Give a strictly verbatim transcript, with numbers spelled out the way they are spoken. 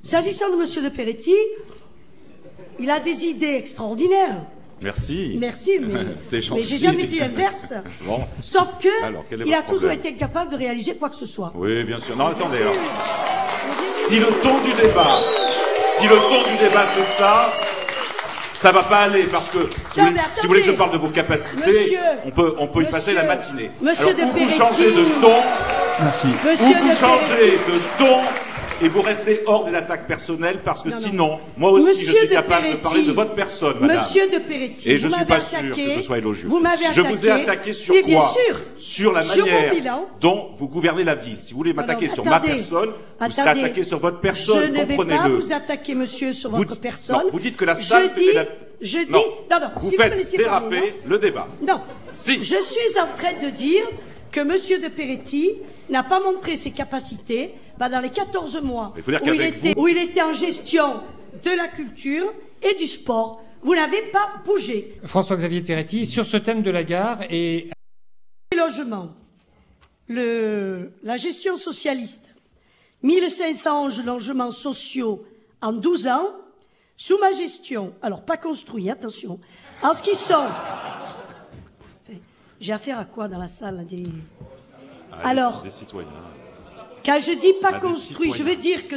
S'agissant de M. de Peretti, il a des idées extraordinaires. Merci. Merci, mais, mais j'ai jamais dit l'inverse. Bon. Sauf que Alors, quel est il a votre toujours problème? été incapable de réaliser quoi que ce soit. Oui, bien sûr. Non, attendez. Alors. Si le ton du débat, si le ton du débat c'est ça, ça va pas aller parce que si, Non, vous, mais si vous voulez que je parle de vos capacités, Monsieur, on peut, on peut y monsieur, passer la matinée. Monsieur Alors, de ou vous Peretti. changez de ton, Merci. Monsieur ou vous de changez Peretti. de ton. Et vous restez hors des attaques personnelles parce que Non, non. sinon, moi aussi, Monsieur je suis de capable de Peretti. parler de votre personne, madame. Monsieur de Peretti, Et je vous suis m'avez pas sûr attaqué, que ce soit élogieux. Vous m'avez Je attaqué. vous ai attaqué sur Mais quoi? bien sûr. Sur la Sur mon manière bilan. dont vous gouvernez la ville. Si vous voulez m'attaquer Alors, sur ma attendez. personne, vous serez Attendez. attaqué sur votre Je personne. ne vais pas Comprenez-le. vous attaquer, monsieur, sur Vous votre dites- personne. non, vous dites que la salle Je fait dis, la- je dis, Non. non, non, Vous si vous me faites laissez parler, déraper le débat. non. Si. Je suis en train de dire que monsieur de Peretti n'a pas montré ses capacités bah, dans les quatorze mois Il faut dire où il, qu'avec était, où il était en gestion de la culture et du sport. Vous n'avez pas bougé. François-Xavier de Peretti, sur ce thème de la gare et... Les logements, le, la gestion socialiste, mille cinq cent onze logements sociaux en douze ans, sous ma gestion, alors pas construits, attention, en ce qui sont... J'ai affaire à quoi dans la salle des... Ah, Alors, des citoyens. quand je dis pas Ah, des construit, je citoyens. veux dire que